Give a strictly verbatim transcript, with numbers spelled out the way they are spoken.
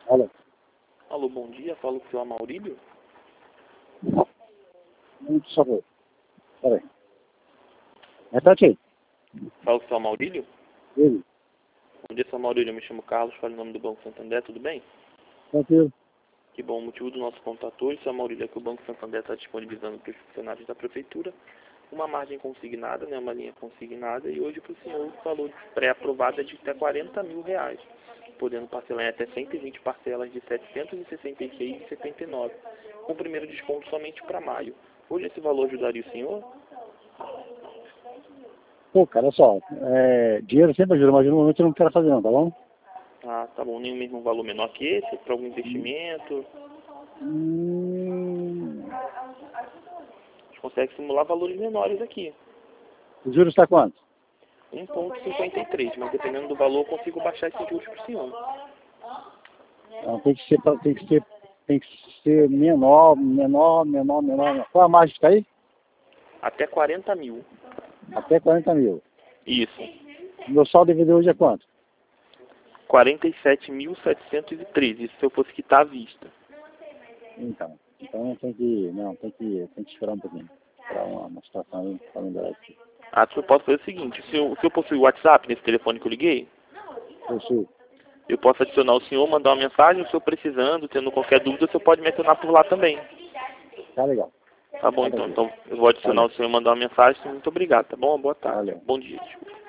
Alô. Alô, bom dia. Falo com o senhor Maurílio. Muito sabor. Peraí. Repete aí. Falo com o senhor Maurílio. Ele. Bom dia, senhor Maurílio. Eu me chamo Carlos, falo em nome do Banco Santander. Tudo bem? Tranquilo. Que bom. O motivo do nosso contato hoje, senhor Maurílio, é que o Banco Santander está disponibilizando para os funcionários da Prefeitura uma margem consignada, né, uma linha consignada, e hoje para o senhor o valor pré-aprovado é de até quarenta mil reais, podendo parcelar em até cento e vinte parcelas de setecentos e sessenta e seis reais e setenta e nove centavos, com o primeiro desconto somente para maio. Hoje esse valor ajudaria o senhor? Pô, cara, olha só. É, dinheiro sempre ajuda, mas no momento eu não quero fazer não, tá bom? Ah, tá bom. Nem o mesmo valor menor que esse, para algum investimento? Hum, A gente consegue simular valores menores aqui. o juros está quanto? um vírgula cinquenta e três, mas dependendo do valor eu consigo baixar esses juros para o senhor. Não, tem que ser, pra- tem que ser, tem que ser menor, menor, menor, menor. menor. Qual a margem que tá aí? Até quarenta mil. Até quarenta mil. Isso. Meu saldo D V D hoje é quanto? quarenta e sete mil setecentos e treze, isso se eu fosse quitar à vista. Então. Então tem que. Não, tem que, tem que esperar um pouquinho. Esperar uma, uma situação aí para melhorar aqui. Ah, eu posso fazer o seguinte, se eu, se eu possui o WhatsApp nesse telefone que eu liguei, Eu sou. eu posso adicionar o senhor, mandar uma mensagem, o senhor precisando, tendo qualquer dúvida, o senhor pode me adicionar por lá também. Tá legal. Tá bom, Tá então. tranquilo. Então eu vou adicionar Valeu. o senhor e mandar uma mensagem. Muito obrigado, tá bom? Boa tarde. Valeu. Bom dia, desculpa.